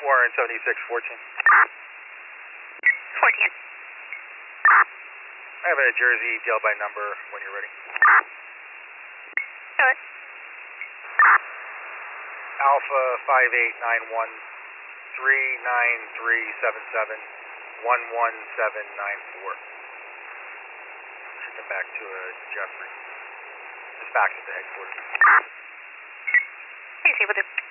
Warren 7614. 14. I have a Jersey deal by number when you're ready. Go ahead. Alpha 5891 39377 11794. Should come back to Jeffrey. Just back to the headquarters. Easy with it.